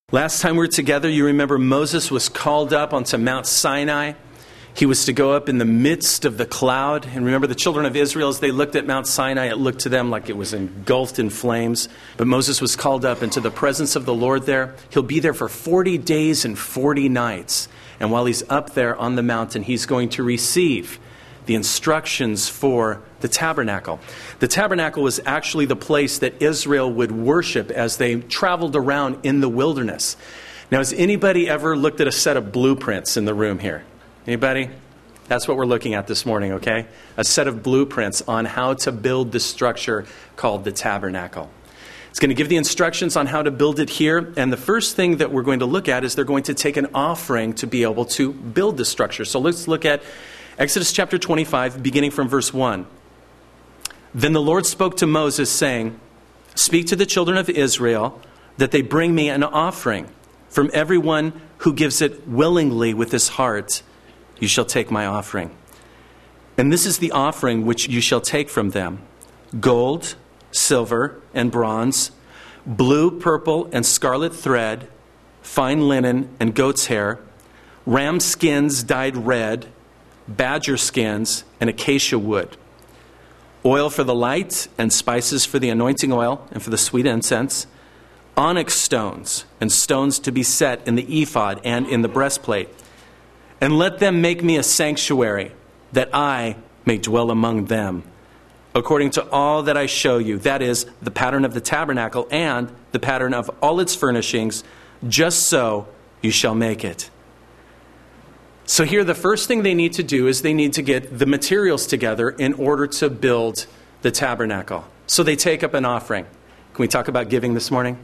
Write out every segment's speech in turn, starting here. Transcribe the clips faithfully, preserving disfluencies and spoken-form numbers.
Last time we were together, you remember Moses was called up onto Mount Sinai. He was to go up in the midst of the cloud. And remember the children of Israel, as they looked at Mount Sinai, it looked to them like it was engulfed in flames. But Moses was called up into the presence of the Lord there. He'll be there for forty days and forty nights. And while he's up there on the mountain, he's going to receive the instructions for the tabernacle. The tabernacle was actually the place that Israel would worship as they traveled around in the wilderness. Now, has anybody ever looked at a set of blueprints in the room here? Anybody? That's what we're looking at this morning, okay? A set of blueprints on how to build the structure called the tabernacle. It's going to give the instructions on how to build it here. And the first thing that we're going to look at is they're going to take an offering to be able to build the structure. So let's look at Exodus chapter twenty-five, beginning from verse one. Then the Lord spoke to Moses, saying, "Speak to the children of Israel that they bring me an offering. From everyone who gives it willingly with his heart, you shall take my offering. And this is the offering which you shall take from them: gold, silver, and bronze, blue, purple, and scarlet thread, fine linen and goat's hair, ram skins dyed red, badger skins, and acacia wood, oil for the light, and spices for the anointing oil and for the sweet incense, onyx stones, and stones to be set in the ephod and in the breastplate. And let them make me a sanctuary, that I may dwell among them, according to all that I show you, that is, the pattern of the tabernacle and the pattern of all its furnishings, just so you shall make it." So here, the first thing they need to do is they need to get the materials together in order to build the tabernacle. So they take up an offering. Can we talk about giving this morning?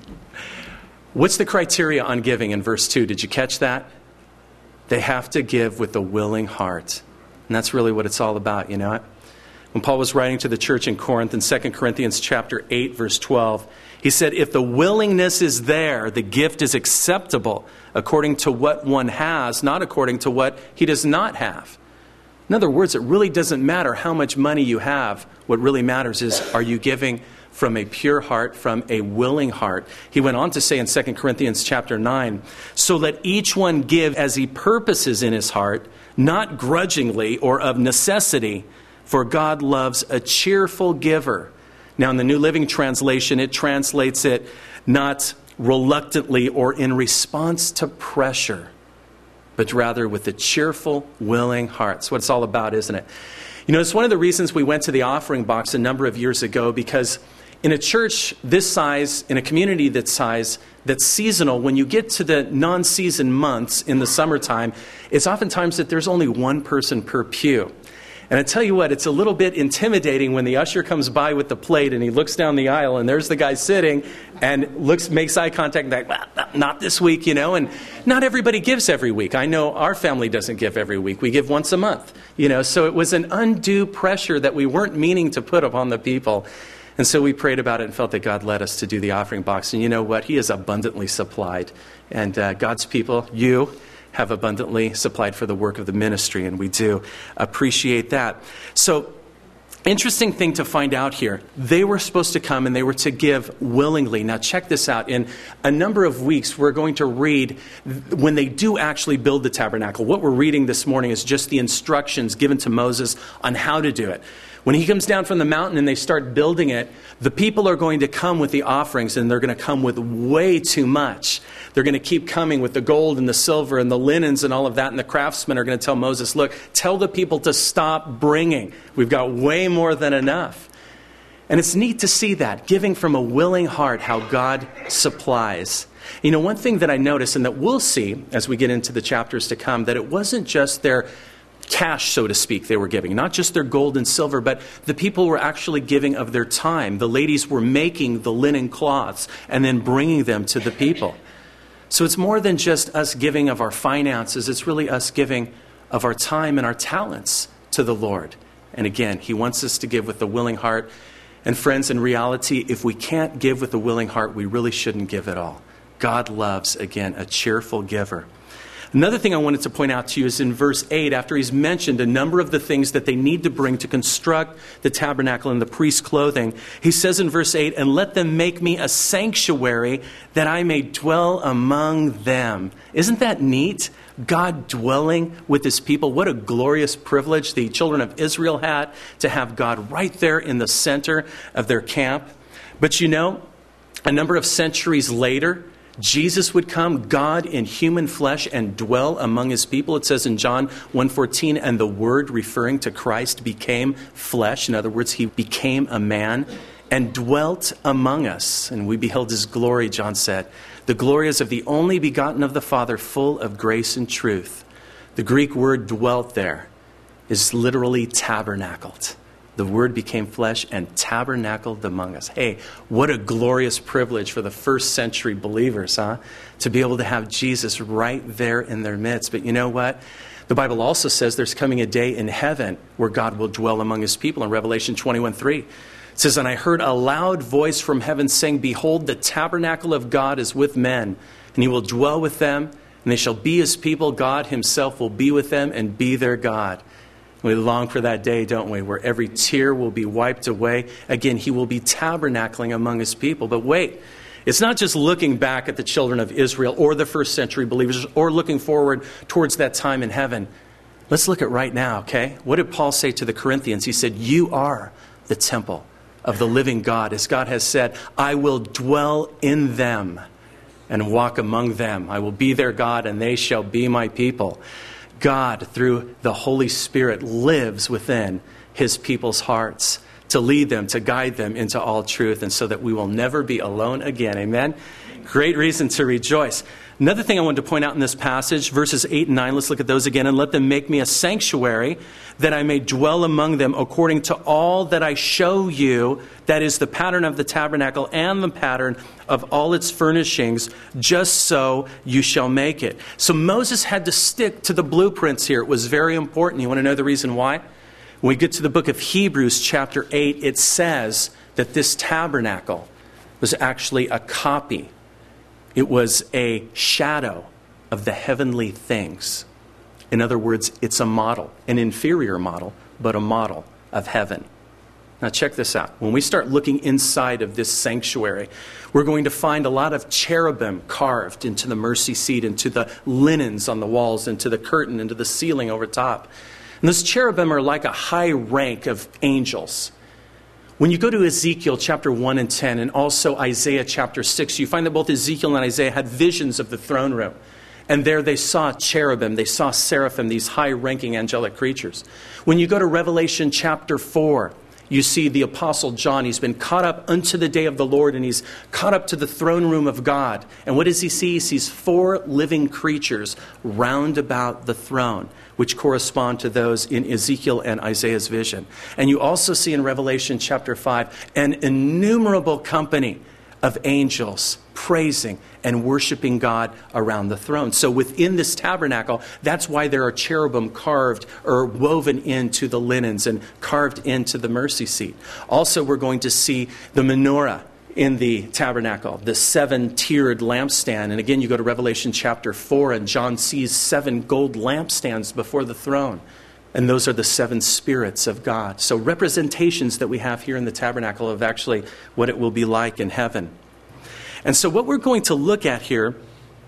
What's the criteria on giving in verse two? Did you catch that? They have to give with a willing heart. And that's really what it's all about, you know it? When Paul was writing to the church in Corinth in Second Corinthians chapter eight, verse twelve, he said, "If the willingness is there, the gift is acceptable according to what one has, not according to what he does not have." In other words, it really doesn't matter how much money you have. What really matters is, are you giving from a pure heart, from a willing heart? He went on to say in Second Corinthians chapter nine, "So let each one give as he purposes in his heart, not grudgingly or of necessity, for God loves a cheerful giver." Now, in the New Living Translation, it translates it not reluctantly or in response to pressure, but rather with a cheerful, willing heart. That's what it's all about, isn't it? You know, it's one of the reasons we went to the offering box a number of years ago, because in a church this size, in a community that size, that's seasonal, when you get to the non-season months in the summertime, it's oftentimes that there's only one person per pew. And I tell you what, it's a little bit intimidating when the usher comes by with the plate and he looks down the aisle and there's the guy sitting and looks, makes eye contact and like, well, not this week, you know. And not everybody gives every week. I know our family doesn't give every week. We give once a month, you know. So it was an undue pressure that we weren't meaning to put upon the people. And so we prayed about it and felt that God led us to do the offering box. And you know what? He is abundantly supplied. And uh, God's people, you, have abundantly supplied for the work of the ministry, and we do appreciate that. So, interesting thing to find out here. They were supposed to come and they were to give willingly. Now check this out. In a number of weeks, we're going to read when they do actually build the tabernacle. What we're reading this morning is just the instructions given to Moses on how to do it. When he comes down from the mountain and they start building it, the people are going to come with the offerings, and they're going to come with way too much. They're going to keep coming with the gold and the silver and the linens and all of that. And the craftsmen are going to tell Moses, look, tell the people to stop bringing. We've got way more than enough. And it's neat to see that, giving from a willing heart, how God supplies. You know, one thing that I noticed, and that we'll see as we get into the chapters to come, that it wasn't just their cash, so to speak, they were giving. Not just their gold and silver, but the people were actually giving of their time. The ladies were making the linen cloths and then bringing them to the people. So it's more than just us giving of our finances. It's really us giving of our time and our talents to the Lord. And again, He wants us to give with a willing heart. And friends, in reality, if we can't give with a willing heart, we really shouldn't give at all. God loves, again, a cheerful giver. Another thing I wanted to point out to you is in verse eight, after he's mentioned a number of the things that they need to bring to construct the tabernacle and the priest's clothing, he says in verse eight, and let them make me a sanctuary that I may dwell among them. Isn't that neat? God dwelling with his people. What a glorious privilege the children of Israel had to have God right there in the center of their camp. But you know, a number of centuries later, Jesus would come, God in human flesh, and dwell among his people. It says in John one fourteen, and the Word, referring to Christ, became flesh. In other words, he became a man and dwelt among us. And we beheld his glory, John said. The glory is of the only begotten of the Father, full of grace and truth. The Greek word dwelt there is literally tabernacled. The Word became flesh and tabernacled among us. Hey, what a glorious privilege for the first century believers, huh? To be able to have Jesus right there in their midst. But you know what? The Bible also says there's coming a day in heaven where God will dwell among his people. In Revelation twenty-one three, it says, and I heard a loud voice from heaven saying, behold, the tabernacle of God is with men, and he will dwell with them, and they shall be his people. God himself will be with them and be their God. We long for that day, don't we, where every tear will be wiped away. Again, he will be tabernacling among his people. But wait, it's not just looking back at the children of Israel or the first century believers or looking forward towards that time in heaven. Let's look at right now, okay? What did Paul say to the Corinthians? He said, you are the temple of the living God. As God has said, I will dwell in them and walk among them. I will be their God and they shall be my people. God, through the Holy Spirit, lives within his people's hearts to lead them, to guide them into all truth, and so that we will never be alone again. Amen? Great reason to rejoice. Another thing I wanted to point out in this passage, verses eight and nine, let's look at those again. And let them make me a sanctuary that I may dwell among them according to all that I show you. That is the pattern of the tabernacle and the pattern of all its furnishings, just so you shall make it. So Moses had to stick to the blueprints here. It was very important. You want to know the reason why? When we get to the book of Hebrews chapter eight, it says that this tabernacle was actually a copy. It was a shadow of the heavenly things. In other words, it's a model, an inferior model, but a model of heaven. Now check this out. When we start looking inside of this sanctuary, we're going to find a lot of cherubim carved into the mercy seat, into the linens on the walls, into the curtain, into the ceiling over top. And those cherubim are like a high rank of angels. When you go to Ezekiel chapter one and ten, and also Isaiah chapter six, you find that both Ezekiel and Isaiah had visions of the throne room. And there they saw cherubim, they saw seraphim, these high-ranking angelic creatures. When you go to Revelation chapter four, you see the Apostle John. He's been caught up unto the day of the Lord, and he's caught up to the throne room of God. And what does he see? He sees four living creatures round about the throne, which correspond to those in Ezekiel and Isaiah's vision. And you also see in Revelation chapter five an innumerable company of angels praising and worshiping God around the throne. So within this tabernacle, that's why there are cherubim carved or woven into the linens and carved into the mercy seat. Also, we're going to see the menorah in the tabernacle, the seven-tiered lampstand. And again, you go to Revelation chapter four, and John sees seven gold lampstands before the throne. And those are the seven spirits of God. So representations that we have here in the tabernacle of actually what it will be like in heaven. And so what we're going to look at here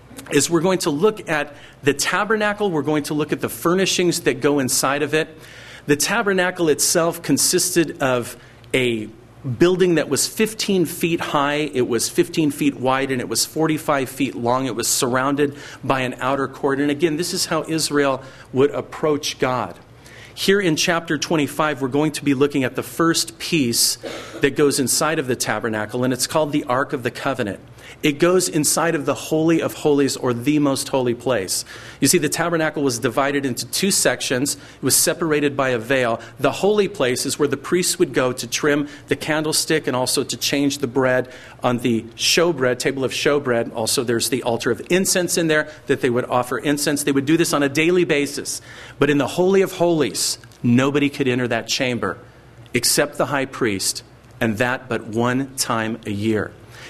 is we're going to look at the tabernacle. We're going to look at the furnishings that go inside of it. The tabernacle itself consisted of a building that was fifteen feet high, it was fifteen feet wide, and it was forty-five feet long. It was surrounded by an outer court. And again, this is how Israel would approach God. Here in chapter twenty-five, we're going to be looking at the first piece that goes inside of the tabernacle, and it's called the Ark of the Covenant. It goes inside of the Holy of Holies, or the most holy place. You see, the tabernacle was divided into two sections. It was separated by a veil. The holy place is where the priests would go to trim the candlestick and also to change the bread on the showbread, table of showbread. Also, there's the altar of incense in there that they would offer incense. They would do this on a daily basis. But in the Holy of Holies, nobody could enter that chamber except the high priest, and that but one time a year.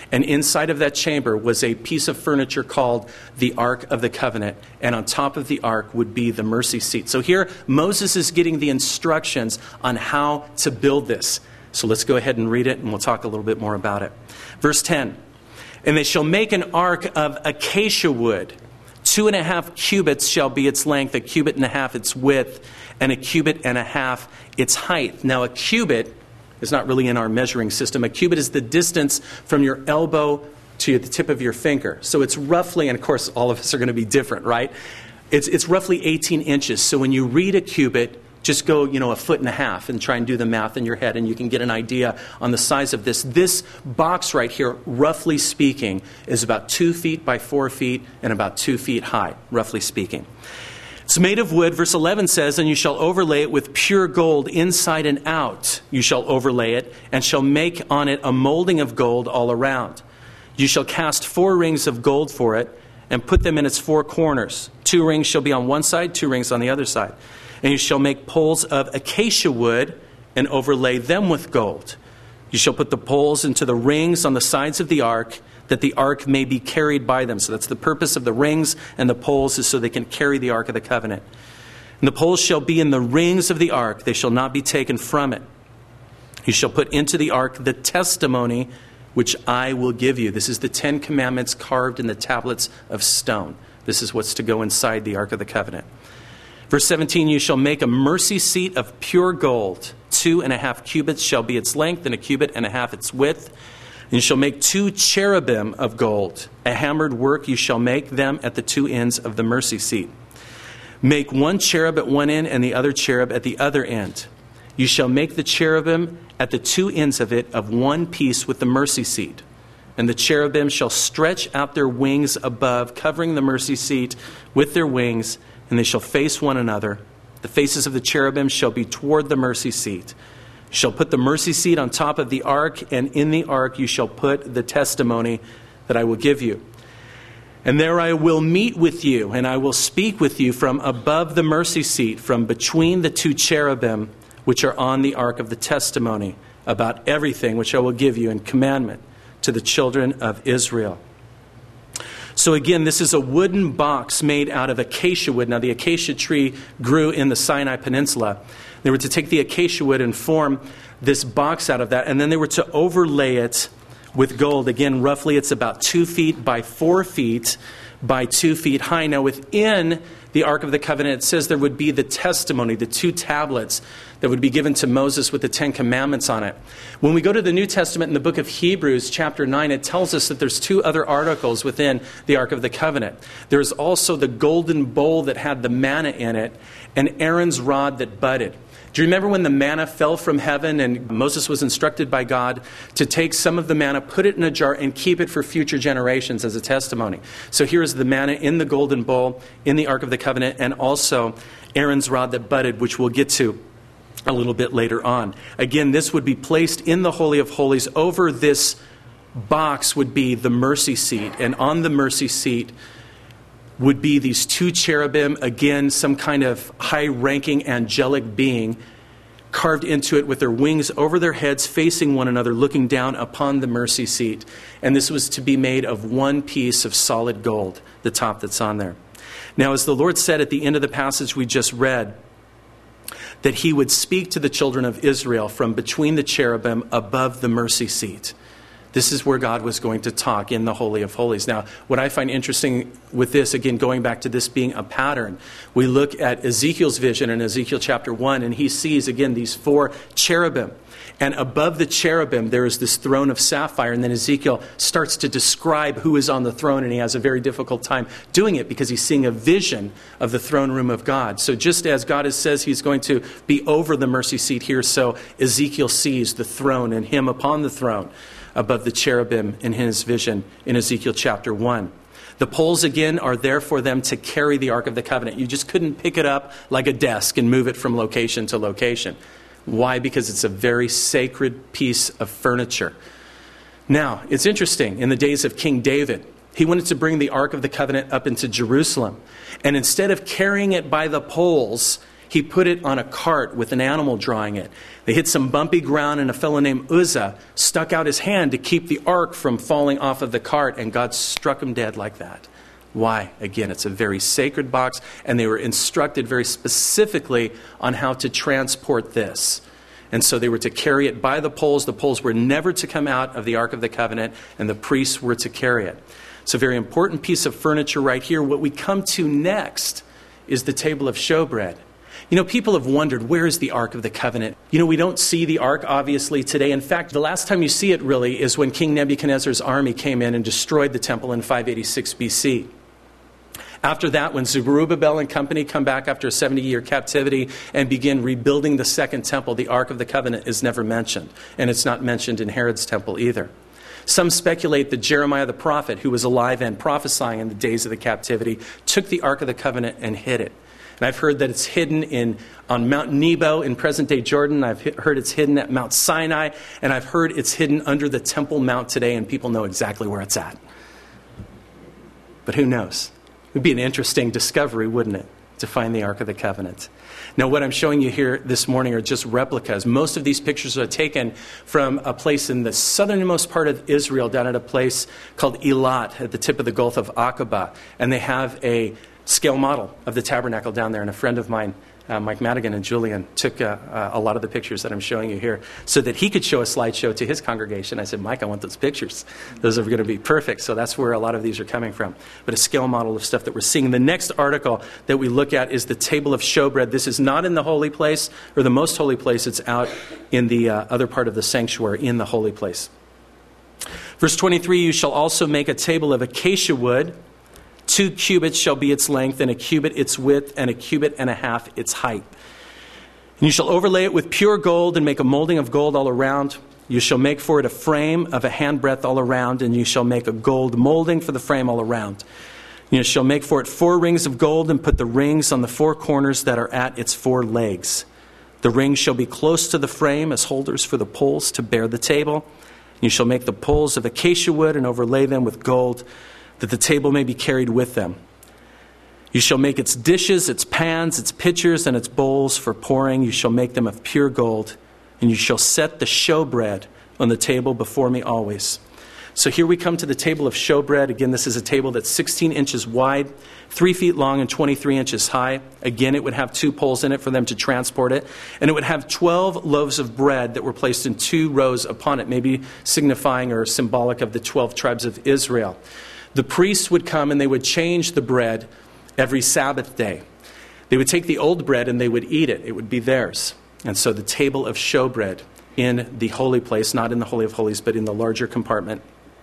And inside of that chamber was a piece of furniture called the Ark of the Covenant. And on top of the Ark would be the mercy seat. So here, Moses is getting the instructions on how to build this. So let's go ahead and read it, and we'll talk a little bit more about it. Verse ten, and they shall make an ark of acacia wood. Two and a half cubits shall be its length, a cubit and a half its width, and a cubit and a half its height. Now, a cubit is not really in our measuring system. A cubit is the distance from your elbow to the tip of your finger. So it's roughly, and of course all of us are going to be different, right? It's it's roughly eighteen inches. So when you read a cubit, just go, you know, a foot and a half and try and do the math in your head, and you can get an idea on the size of this. This box right here, roughly speaking, is about two feet by four feet and about two feet high, roughly speaking. It's made of wood. Verse eleven says, and you shall overlay it with pure gold inside and out. You shall overlay it, and shall make on it a molding of gold all around. You shall cast four rings of gold for it, and put them in its four corners. Two rings shall be on one side, two rings on the other side. And you shall make poles of acacia wood, and overlay them with gold. You shall put the poles into the rings on the sides of the ark, that the ark may be carried by them. So that's the purpose of the rings and the poles, is so they can carry the ark of the covenant. And the poles shall be in the rings of the ark. They shall not be taken from it. You shall put into the ark the testimony which I will give you. This is the Ten Commandments carved in the tablets of stone. This is what's to go inside the ark of the covenant. Verse seventeen, you shall make a mercy seat of pure gold. Two and a half cubits shall be its length, and a cubit and a half its width. And you shall make two cherubim of gold. A hammered work you shall make them at the two ends of the mercy seat. Make one cherub at one end and the other cherub at the other end. You shall make the cherubim at the two ends of it of one piece with the mercy seat. And the cherubim shall stretch out their wings above, covering the mercy seat with their wings, and they shall face one another. The faces of the cherubim shall be toward the mercy seat. You shall put the mercy seat on top of the ark, and in the ark you shall put the testimony that I will give you. And there I will meet with you, and I will speak with you from above the mercy seat, from between the two cherubim which are on the ark of the testimony, about everything which I will give you in commandment to the children of Israel. So again, this is a wooden box made out of acacia wood. Now, the acacia tree grew in the Sinai Peninsula. They were to take the acacia wood and form this box out of that, and then they were to overlay it with gold. Again, roughly it's about two feet by four feet by two feet high. Now, within the Ark of the Covenant, it says there would be the testimony, the two tablets that would be given to Moses with the Ten Commandments on it. When we go to the New Testament in the book of Hebrews, chapter nine, it tells us that there's two other articles within the Ark of the Covenant. There's also the golden bowl that had the manna in it, and Aaron's rod that budded. Do you remember when the manna fell from heaven and Moses was instructed by God to take some of the manna, put it in a jar, and keep it for future generations as a testimony? So here is the manna in the golden bowl, in the Ark of the Covenant, and also Aaron's rod that budded, which we'll get to a little bit later on. Again, this would be placed in the Holy of Holies. Over this box would be the mercy seat, and on the mercy seat would be these two cherubim, again, some kind of high-ranking angelic being, carved into it with their wings over their heads, facing one another, looking down upon the mercy seat. And this was to be made of one piece of solid gold, the top that's on there. Now, as the Lord said at the end of the passage we just read, that he would speak to the children of Israel from between the cherubim above the mercy seat. This is where God was going to talk in the Holy of Holies. Now, what I find interesting with this, again, going back to this being a pattern, we look at Ezekiel's vision in Ezekiel chapter one, and he sees, again, these four cherubim. And above the cherubim, there is this throne of sapphire. And then Ezekiel starts to describe who is on the throne, and he has a very difficult time doing it because he's seeing a vision of the throne room of God. So just as God has says he's going to be over the mercy seat here, so Ezekiel sees the throne and him upon the throne above the cherubim in his vision in Ezekiel chapter one. The poles, again, are there for them to carry the Ark of the Covenant. You just couldn't pick it up like a desk and move it from location to location. Why? Because it's a very sacred piece of furniture. Now, it's interesting. In the days of King David, he wanted to bring the Ark of the Covenant up into Jerusalem. And instead of carrying it by the poles, he put it on a cart with an animal drawing it. They hit some bumpy ground, and a fellow named Uzzah stuck out his hand to keep the ark from falling off of the cart, and God struck him dead like that. Why? Again, it's a very sacred box, and they were instructed very specifically on how to transport this. And so they were to carry it by the poles. The poles were never to come out of the Ark of the Covenant, and the priests were to carry it. It's a very important piece of furniture right here. What we come to next is the table of showbread. You know, people have wondered, where is the Ark of the Covenant? You know, we don't see the Ark, obviously, today. In fact, the last time you see it, really, is when King Nebuchadnezzar's army came in and destroyed the temple in five eighty-six B C. After that, when Zerubbabel and company come back after a seventy-year captivity and begin rebuilding the second temple, the Ark of the Covenant is never mentioned. And it's not mentioned in Herod's temple either. Some speculate that Jeremiah the prophet, who was alive and prophesying in the days of the captivity, took the Ark of the Covenant and hid it. And I've heard that it's hidden in on Mount Nebo in present-day Jordan. I've heard it's hidden at Mount Sinai. And I've heard it's hidden under the Temple Mount today, and people know exactly where it's at. But who knows? It would be an interesting discovery, wouldn't it, to find the Ark of the Covenant. Now, what I'm showing you here this morning are just replicas. Most of these pictures are taken from a place in the southernmost part of Israel, down at a place called Eilat, at the tip of the Gulf of Aqaba. And they have a scale model of the tabernacle down there. And a friend of mine, uh, Mike Madigan and Julian, took uh, uh, a lot of the pictures that I'm showing you here so that he could show a slideshow to his congregation. I said, Mike, I want those pictures. Those are going to be perfect. So that's where a lot of these are coming from. But a scale model of stuff that we're seeing. The next article that we look at is the table of showbread. This is not in the holy place or the most holy place. It's out in the uh, other part of the sanctuary in the holy place. Verse twenty-three, you shall also make a table of acacia wood. Two cubits shall be its length, and a cubit its width, and a cubit and a half its height. And you shall overlay it with pure gold, and make a molding of gold all around. You shall make for it a frame of a handbreadth all around, and you shall make a gold molding for the frame all around. You shall make for it four rings of gold, and put the rings on the four corners that are at its four legs. The rings shall be close to the frame as holders for the poles to bear the table. You shall make the poles of acacia wood, and overlay them with gold, that the table may be carried with them. You shall make its dishes, its pans, its pitchers, and its bowls for pouring. You shall make them of pure gold, and you shall set the showbread on the table before me always. So here we come to the table of showbread. Again, this is a table that's sixteen inches wide, three feet long, and twenty-three inches high. Again, it would have two poles in it for them to transport it. And it would have twelve loaves of bread that were placed in two rows upon it, maybe signifying or symbolic of the twelve tribes of Israel. The priests would come and they would change the bread every Sabbath day. They would take the old bread and they would eat it. It would be theirs. And so the table of showbread in the holy place, not in the Holy of Holies, but in the larger compartment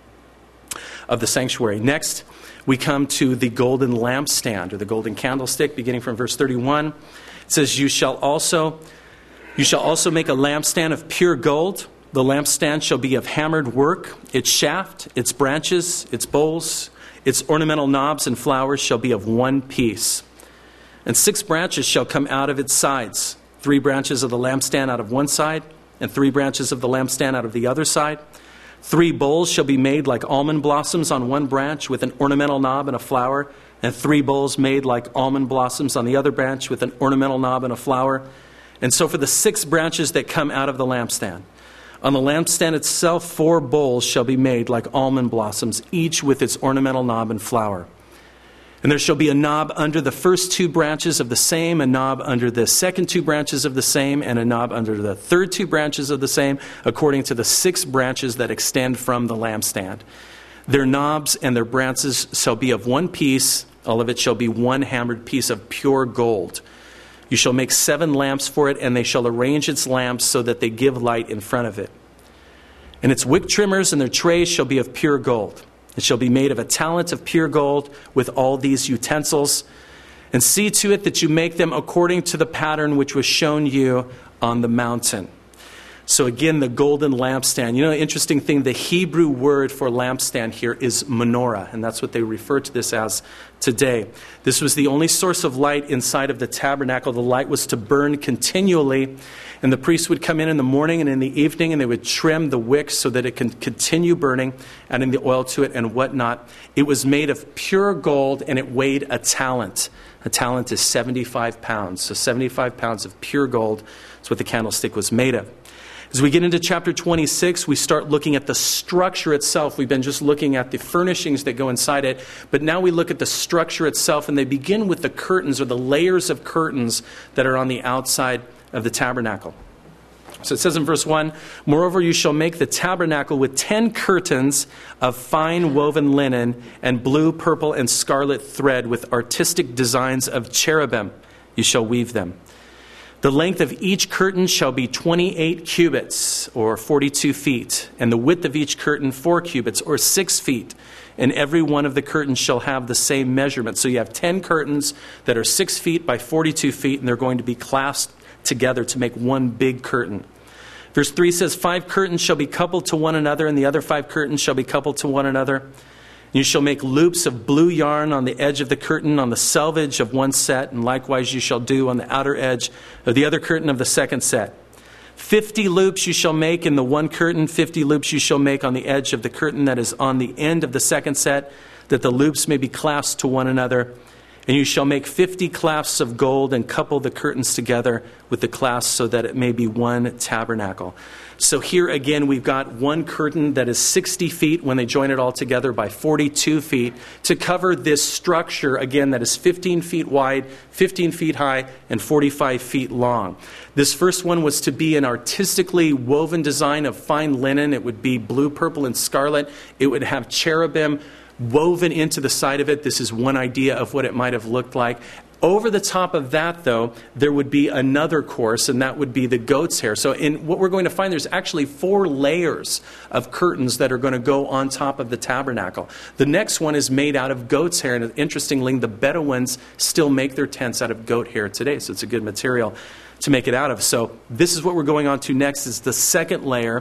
of the sanctuary. Next, we come to the golden lampstand or the golden candlestick, beginning from verse thirty-one. It says, You shall also, you shall also make a lampstand of pure gold. The lampstand shall be of hammered work. Its shaft, its branches, its bowls, its ornamental knobs and flowers shall be of one piece. And six branches shall come out of its sides. Three branches of the lampstand out of one side, and three branches of the lampstand out of the other side. Three bowls shall be made like almond blossoms on one branch with an ornamental knob and a flower, and three bowls made like almond blossoms on the other branch with an ornamental knob and a flower. And so for the six branches that come out of the lampstand. On the lampstand itself, four bowls shall be made like almond blossoms, each with its ornamental knob and flower. And there shall be a knob under the first two branches of the same, a knob under the second two branches of the same, and a knob under the third two branches of the same, according to the six branches that extend from the lampstand. Their knobs and their branches shall be of one piece. All of it shall be one hammered piece of pure gold. You shall make seven lamps for it, and they shall arrange its lamps so that they give light in front of it. And its wick trimmers and their trays shall be of pure gold. It shall be made of a talent of pure gold with all these utensils. And see to it that you make them according to the pattern which was shown you on the mountain. So again, the golden lampstand. You know, interesting thing, the Hebrew word for lampstand here is menorah, and that's what they refer to this as today. This was the only source of light inside of the tabernacle. The light was to burn continually, and the priest would come in in the morning and in the evening, and they would trim the wick so that it can continue burning, adding the oil to it and whatnot. It was made of pure gold, and it weighed a talent. A talent is seventy-five pounds. So seventy-five pounds of pure gold is what the candlestick was made of. As we get into chapter twenty-six, we start looking at the structure itself. We've been just looking at the furnishings that go inside it, but now we look at the structure itself, and they begin with the curtains or the layers of curtains that are on the outside of the tabernacle. So it says in verse one, "Moreover, you shall make the tabernacle with ten curtains of fine woven linen and blue, purple, and scarlet thread with artistic designs of cherubim. You shall weave them. The length of each curtain shall be twenty-eight cubits, or forty-two feet, and the width of each curtain four cubits, or six feet. And every one of the curtains shall have the same measurement." So you have ten curtains that are six feet by forty-two feet, and they're going to be clasped together to make one big curtain. Verse three says, "Five curtains shall be coupled to one another, and the other five curtains shall be coupled to one another. You shall make loops of blue yarn on the edge of the curtain on the selvage of one set, and likewise you shall do on the outer edge of the other curtain of the second set. Fifty loops you shall make in the one curtain, fifty loops you shall make on the edge of the curtain that is on the end of the second set, that the loops may be clasped to one another. And you shall make fifty clasps of gold and couple the curtains together with the clasps so that it may be one tabernacle." So here again, we've got one curtain that is sixty feet when they join it all together by forty-two feet to cover this structure, again, that is fifteen feet wide, fifteen feet high, and forty-five feet long. This first one was to be an artistically woven design of fine linen. It would be blue, purple, and scarlet. It would have cherubim woven into the side of it. This is one idea of what it might have looked like. Over the top of that, though, there would be another course, and that would be the goat's hair. So in what we're going to find, there's actually four layers of curtains that are going to go on top of the tabernacle. The next one is made out of goat's hair, and interestingly, the Bedouins still make their tents out of goat hair today, so it's a good material to make it out of. So this is what we're going on to next, is the second layer.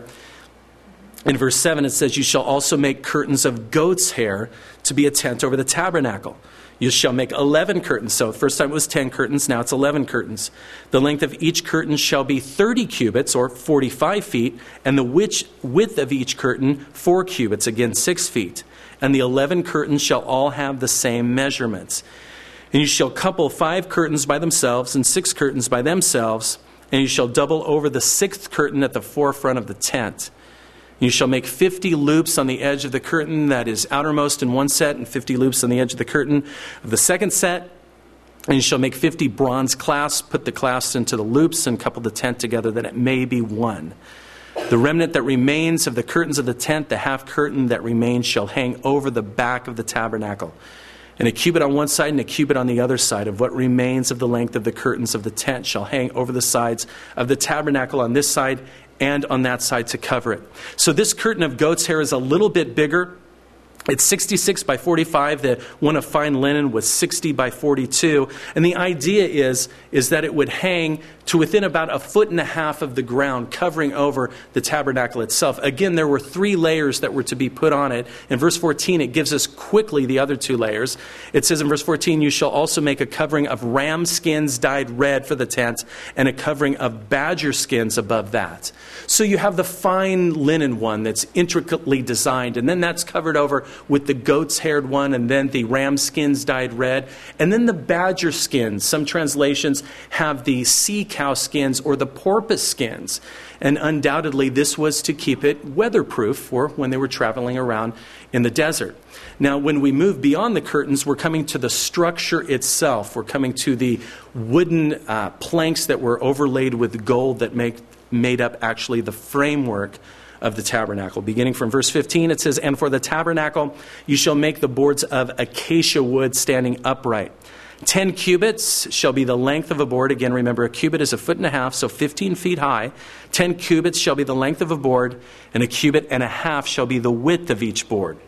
In verse seven, it says, "You shall also make curtains of goat's hair to be a tent over the tabernacle. You shall make eleven curtains." So first time it was ten curtains, now it's eleven curtains. "The length of each curtain shall be thirty cubits, or forty-five feet, and the width of each curtain four cubits, again six feet. And the eleven curtains shall all have the same measurements. And you shall couple five curtains by themselves and six curtains by themselves, and you shall double over the sixth curtain at the forefront of the tent. You shall make fifty loops on the edge of the curtain that is outermost in one set, and fifty loops on the edge of the curtain of the second set. And you shall make fifty bronze clasps, put the clasps into the loops, and couple the tent together that it may be one. The remnant that remains of the curtains of the tent, the half curtain that remains, shall hang over the back of the tabernacle. And a cubit on one side and a cubit on the other side of what remains of the length of the curtains of the tent shall hang over the sides of the tabernacle on this side and on that side to cover it." So this curtain of goat's hair is a little bit bigger. It's sixty-six by forty-five. The one of fine linen was sixty by forty-two. And the idea is, is that it would hang to within about a foot and a half of the ground, covering over the tabernacle itself. Again, there were three layers that were to be put on it. In verse fourteen, it gives us quickly the other two layers. It says in verse fourteen, "You shall also make a covering of ram skins dyed red for the tent, and a covering of badger skins above that." So you have the fine linen one that's intricately designed, and then that's covered over with the goat's haired one, and then the ram skins dyed red, and then the badger skins. Some translations have the sea cow skins or the porpoise skins, and undoubtedly this was to keep it weatherproof for when they were traveling around in the desert. Now, when we move beyond the curtains, we're coming to the structure itself. We're coming to the wooden uh, planks that were overlaid with gold that make made up actually the framework of the tabernacle. Beginning from verse fifteen, it says, "And for the tabernacle you shall make the boards of acacia wood standing upright. Ten cubits shall be the length of a board." Again, remember, a cubit is a foot and a half, so fifteen feet high. Ten cubits shall be the length of a board, and a cubit and a half shall be the width of each board.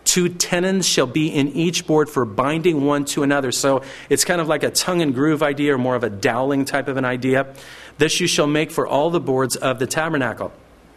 Two tenons shall be in each board for binding one to another. So it's kind of like a tongue and groove idea, or more of a doweling type of an idea. This you shall make for all the boards of the tabernacle.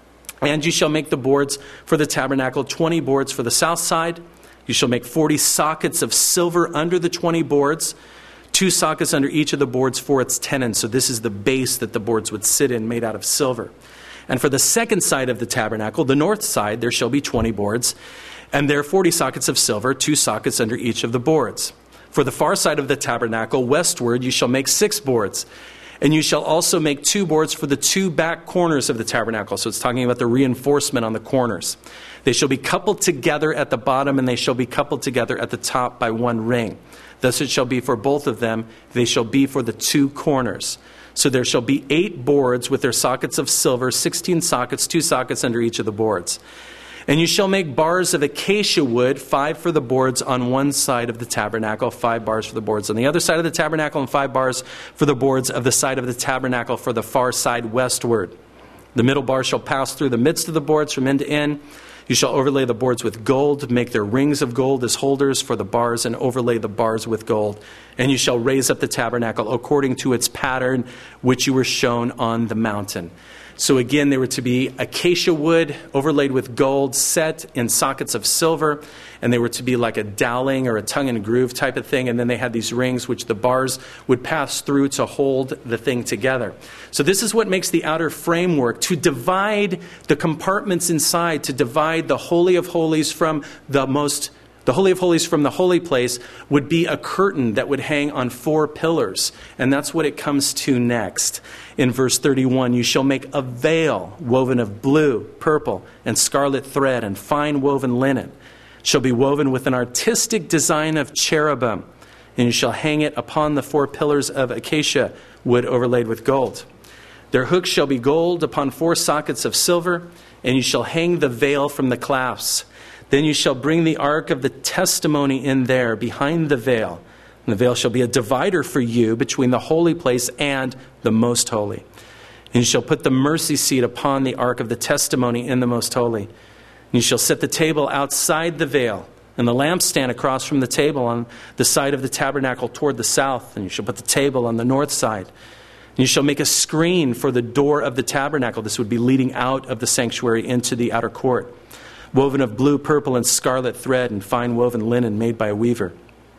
And you shall make the boards for the tabernacle, twenty boards for the south side. You shall make forty sockets of silver under the twenty boards, two sockets under each of the boards for its tenons. So this is the base that the boards would sit in, made out of silver. And for the second side of the tabernacle, the north side, there shall be twenty boards, and there are forty sockets of silver, two sockets under each of the boards. For the far side of the tabernacle, westward, you shall make six boards. And you shall also make two boards for the two back corners of the tabernacle. So it's talking about the reinforcement on the corners. They shall be coupled together at the bottom, and they shall be coupled together at the top by one ring. Thus it shall be for both of them. They shall be for the two corners. So there shall be eight boards with their sockets of silver, sixteen sockets, two sockets under each of the boards. And you shall make bars of acacia wood, five for the boards on one side of the tabernacle, five bars for the boards on the other side of the tabernacle, and five bars for the boards of the side of the tabernacle for the far side westward. The middle bar shall pass through the midst of the boards from end to end. You shall overlay the boards with gold, make their rings of gold as holders for the bars, and overlay the bars with gold. And you shall raise up the tabernacle according to its pattern, which you were shown on the mountain. So again, they were to be acacia wood overlaid with gold, set in sockets of silver, and they were to be like a doweling or a tongue and groove type of thing. And then they had these rings which the bars would pass through to hold the thing together. So this is what makes the outer framework, to divide the compartments inside, to divide the Holy of Holies from the most The Holy of Holies from the holy place would be a curtain that would hang on four pillars. And that's what it comes to next. In verse thirty-one, you shall make a veil woven of blue, purple, and scarlet thread, and fine woven linen. It shall be woven with an artistic design of cherubim. And you shall hang it upon the four pillars of acacia wood overlaid with gold. Their hooks shall be gold upon four sockets of silver, and you shall hang the veil from the clasps. Then you shall bring the ark of the testimony in there behind the veil. And the veil shall be a divider for you between the holy place and the most holy. And you shall put the mercy seat upon the ark of the testimony in the most holy. And you shall set the table outside the veil, and the lampstand across from the table on the side of the tabernacle toward the south. And you shall put the table on the north side. And you shall make a screen for the door of the tabernacle. This would be leading out of the sanctuary into the outer court, woven of blue, purple, and scarlet thread, and fine woven linen made by a weaver.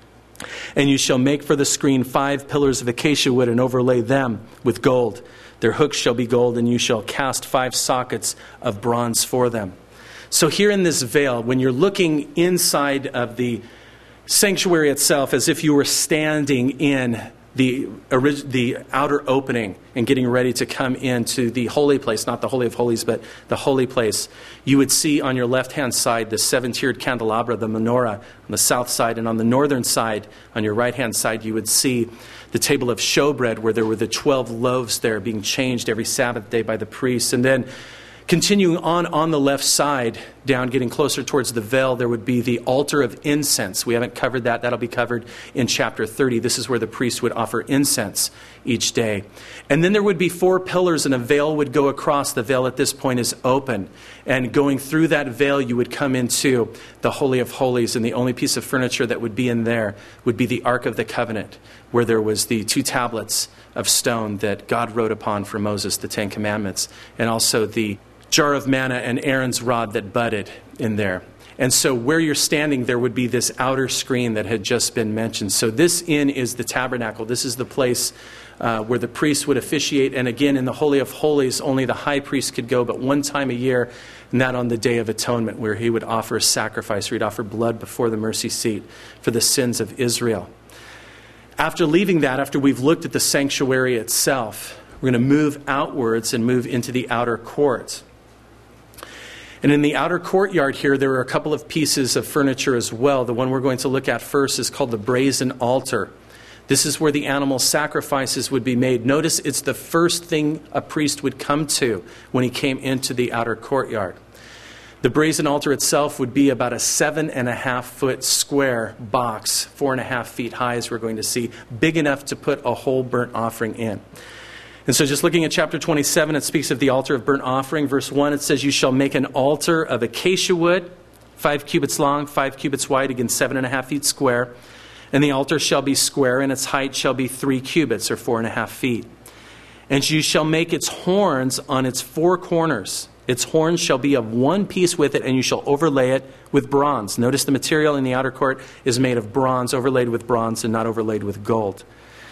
And you shall make for the screen five pillars of acacia wood, and overlay them with gold. Their hooks shall be gold, and you shall cast five sockets of bronze for them. So here in this veil, when you're looking inside of the sanctuary itself, as if you were standing in the orig- the outer opening and getting ready to come into the holy place, not the Holy of Holies, but the holy place, you would see on your left-hand side the seven-tiered candelabra, the menorah, on the south side. And on the northern side, on your right-hand side, you would see the table of showbread, where there were the twelve loaves there being changed every Sabbath day by the priests. And then continuing on on the left side, down, getting closer towards the veil, there would be the altar of incense. We haven't covered that. That'll be covered in chapter thirty. This is where the priest would offer incense each day. And then there would be four pillars, and a veil would go across. The veil at this point is open. And going through that veil, you would come into the Holy of Holies. And the only piece of furniture that would be in there would be the Ark of the Covenant, where there was the two tablets of stone that God wrote upon for Moses, the Ten Commandments, and also the jar of manna and Aaron's rod that budded in there. And so where you're standing, there would be this outer screen that had just been mentioned. So this inn is the tabernacle. This is the place uh, where the priest would officiate. And again, in the Holy of Holies, only the high priest could go, but one time a year, and that on the Day of Atonement, where he would offer a sacrifice, or he'd offer blood before the mercy seat for the sins of Israel. After leaving that, after we've looked at the sanctuary itself, we're going to move outwards and move into the outer court. And in the outer courtyard here, there are a couple of pieces of furniture as well. The one we're going to look at first is called the brazen altar. This is where the animal sacrifices would be made. Notice it's the first thing a priest would come to when he came into the outer courtyard. The brazen altar itself would be about a seven and a half foot square box, four and a half feet high, as we're going to see, big enough to put a whole burnt offering in. And so just looking at chapter twenty-seven, it speaks of the altar of burnt offering. Verse one, it says, you shall make an altar of acacia wood, five cubits long, five cubits wide, again seven and a half feet square. And the altar shall be square, and its height shall be three cubits, or four and a half feet. And you shall make its horns on its four corners. Its horns shall be of one piece with it, and you shall overlay it with bronze. Notice the material in the outer court is made of bronze, overlaid with bronze, and not overlaid with gold.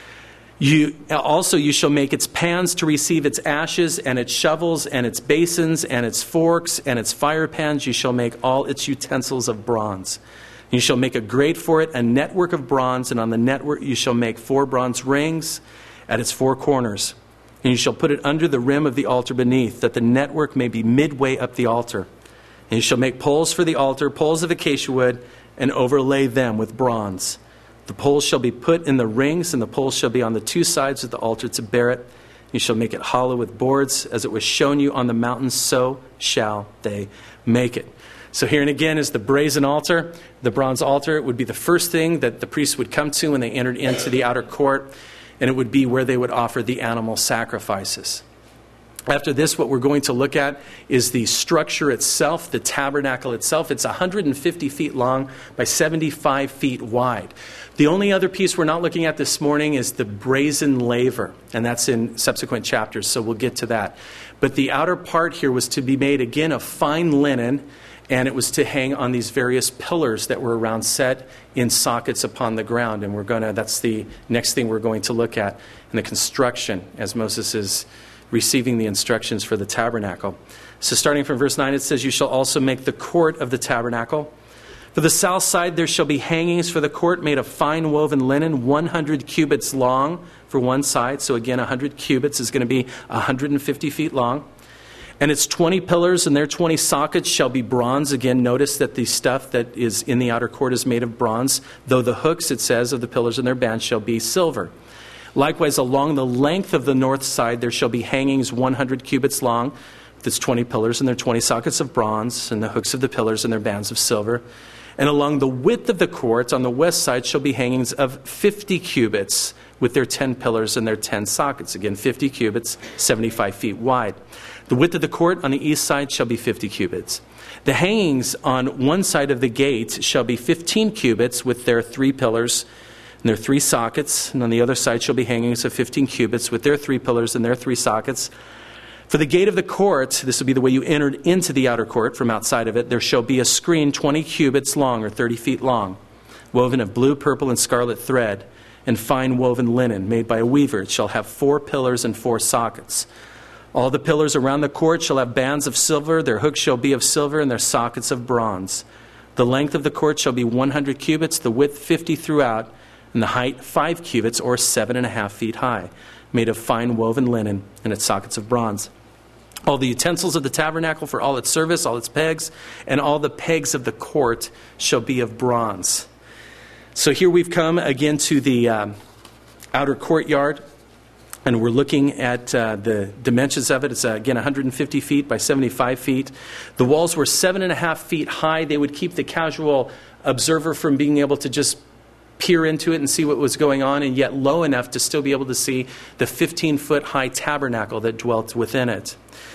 You also you shall make its pans to receive its ashes, and its shovels, and its basins, and its forks, and its fire pans. You shall make all its utensils of bronze. You shall make a grate for it, a network of bronze, and on the network you shall make four bronze rings at its four corners. And you shall put it under the rim of the altar beneath, that the network may be midway up the altar. And you shall make poles for the altar, poles of acacia wood, and overlay them with bronze. The poles shall be put in the rings, and the poles shall be on the two sides of the altar to bear it. You shall make it hollow with boards, as it was shown you on the mountain, so shall they make it. So here and again is the brazen altar. The bronze altar, it would be the first thing that the priests would come to when they entered into the outer court, and it would be where they would offer the animal sacrifices. After this, what we're going to look at is the structure itself, the tabernacle itself. It's one hundred fifty feet long by seventy-five feet wide. The only other piece we're not looking at this morning is the brazen laver, and that's in subsequent chapters, so we'll get to that. But the outer part here was to be made, again, of fine linen, and it was to hang on these various pillars that were around, set in sockets upon the ground. And we're going to, that's the next thing we're going to look at in the construction as Moses is receiving the instructions for the tabernacle. So starting from verse nine, it says, you shall also make the court of the tabernacle. For the south side there shall be hangings for the court made of fine woven linen, one hundred cubits long for one side. So again, one hundred cubits is going to be one hundred fifty feet long. And its twenty pillars and their twenty sockets shall be bronze. Again, notice that the stuff that is in the outer court is made of bronze, though the hooks, it says, of the pillars and their bands shall be silver. Likewise, along the length of the north side there shall be hangings one hundred cubits long, with its twenty pillars and their twenty sockets of bronze, and the hooks of the pillars and their bands of silver. And along the width of the court on the west side shall be hangings of fifty cubits, with their ten pillars and their ten sockets. Again, fifty cubits, seventy-five feet wide. The width of the court on the east side shall be fifty cubits. The hangings on one side of the gate shall be fifteen cubits with their three pillars and their three sockets. And on the other side shall be hangings of fifteen cubits with their three pillars and their three sockets. For the gate of the court, this will be the way you entered into the outer court from outside of it, there shall be a screen twenty cubits long, or thirty feet long, woven of blue, purple, and scarlet thread, and fine woven linen made by a weaver. It shall have four pillars and four sockets. All the pillars around the court shall have bands of silver. Their hooks shall be of silver, and their sockets of bronze. The length of the court shall be one hundred cubits, the width fifty throughout, and the height five cubits, or seven and a half feet high, made of fine woven linen, and its sockets of bronze. All the utensils of the tabernacle for all its service, all its pegs, and all the pegs of the court shall be of bronze. So here we've come again to the um, outer courtyard. And we're looking at uh, the dimensions of it. It's, uh, again, one hundred fifty feet by seventy-five feet. The walls were seven and a half feet high. They would keep the casual observer from being able to just peer into it and see what was going on, and yet low enough to still be able to see the fifteen-foot high tabernacle that dwelt within it.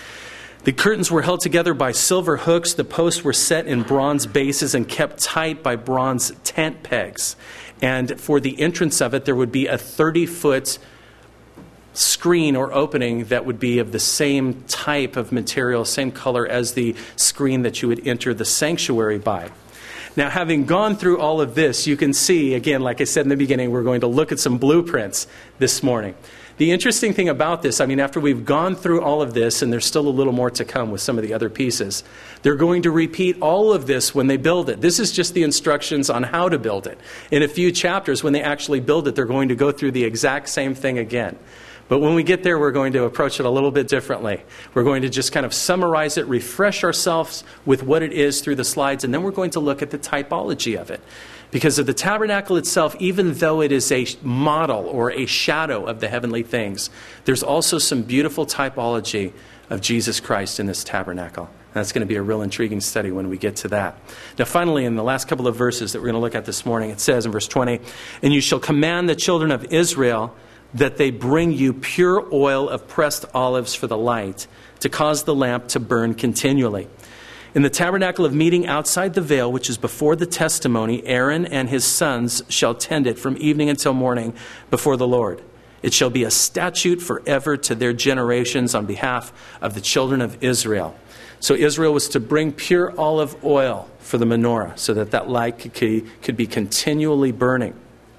The curtains were held together by silver hooks. The posts were set in bronze bases and kept tight by bronze tent pegs. And for the entrance of it, there would be a thirty-foot screen or opening that would be of the same type of material, same color as the screen that you would enter the sanctuary by. Now, having gone through all of this, you can see, again, like I said in the beginning, we're going to look at some blueprints this morning. The interesting thing about this, I mean, after we've gone through all of this, and there's still a little more to come with some of the other pieces, they're going to repeat all of this when they build it. This is just the instructions on how to build it. In a few chapters, when they actually build it, they're going to go through the exact same thing again. But when we get there, we're going to approach it a little bit differently. We're going to just kind of summarize it, refresh ourselves with what it is through the slides, and then we're going to look at the typology of it. Because of the tabernacle itself, even though it is a model or a shadow of the heavenly things, there's also some beautiful typology of Jesus Christ in this tabernacle. And that's going to be a real intriguing study when we get to that. Now, finally, in the last couple of verses that we're going to look at this morning, it says in verse twenty, "And you shall command the children of Israel that they bring you pure oil of pressed olives for the light, to cause the lamp to burn continually. In the tabernacle of meeting outside the veil, which is before the testimony, Aaron and his sons shall tend it from evening until morning before the Lord. It shall be a statute forever to their generations on behalf of the children of Israel. So Israel was to bring pure olive oil for the menorah so that that light could, could be continually burning.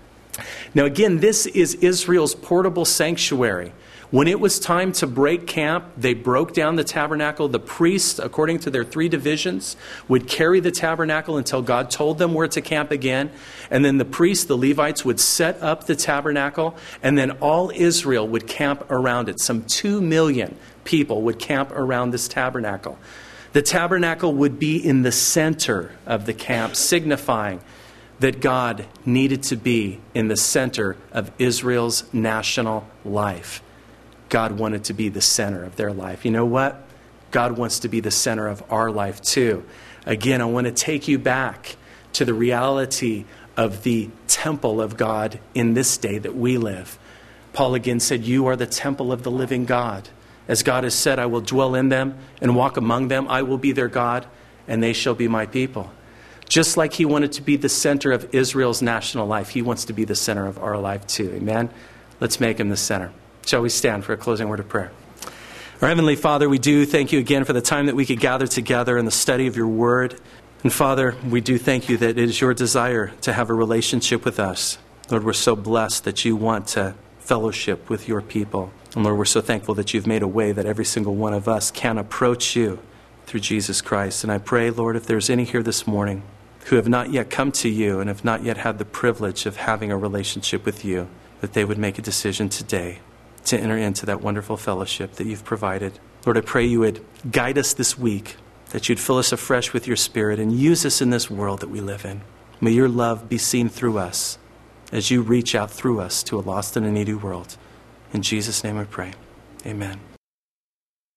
Now again, this is Israel's portable sanctuary. When it was time to break camp, they broke down the tabernacle. The priests, according to their three divisions, would carry the tabernacle until God told them where to camp again. And then the priests, the Levites, would set up the tabernacle, and then all Israel would camp around it. Some two million people would camp around this tabernacle. The tabernacle would be in the center of the camp, signifying that God needed to be in the center of Israel's national life. God wanted to be the center of their life. You know what? God wants to be the center of our life too. Again, I want to take you back to the reality of the temple of God in this day that we live. Paul again said, you are the temple of the living God. As God has said, I will dwell in them and walk among them. I will be their God, and they shall be my people. Just like he wanted to be the center of Israel's national life, he wants to be the center of our life too. Amen? Let's make him the center. Shall we stand for a closing word of prayer? Our Heavenly Father, we do thank you again for the time that we could gather together in the study of your word. And Father, we do thank you that it is your desire to have a relationship with us. Lord, we're so blessed that you want to fellowship with your people. And Lord, we're so thankful that you've made a way that every single one of us can approach you through Jesus Christ. And I pray, Lord, if there's any here this morning who have not yet come to you and have not yet had the privilege of having a relationship with you, that they would make a decision today to enter into that wonderful fellowship that you've provided. Lord, I pray you would guide us this week, that you'd fill us afresh with your Spirit and use us in this world that we live in. May your love be seen through us as you reach out through us to a lost and a needy world. In Jesus' name I pray. Amen.